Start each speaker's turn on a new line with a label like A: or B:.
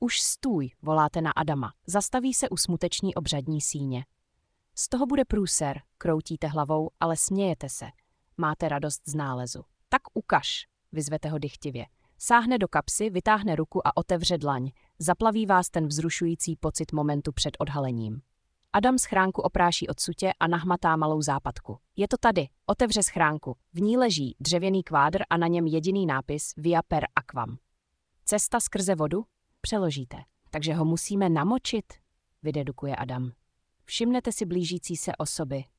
A: Už stůj, voláte na Adama. Zastaví se u smuteční obřadní síně. Z toho bude průser, kroutíte hlavou, ale smějete se. Máte radost z nálezu. Tak ukaž, vyzvete ho dychtivě. Sáhne do kapsy, vytáhne ruku a otevře dlaň. Zaplaví vás ten vzrušující pocit momentu před odhalením. Adam schránku opráší od sutě a nahmatá malou západku. Je to tady, otevře schránku. V ní leží dřevěný kvádr a na něm jediný nápis Via per aquam. Cesta skrze vodu? Přeložíte. Takže ho musíme namočit, vydedukuje Adam. Všimnete si blížící se osoby,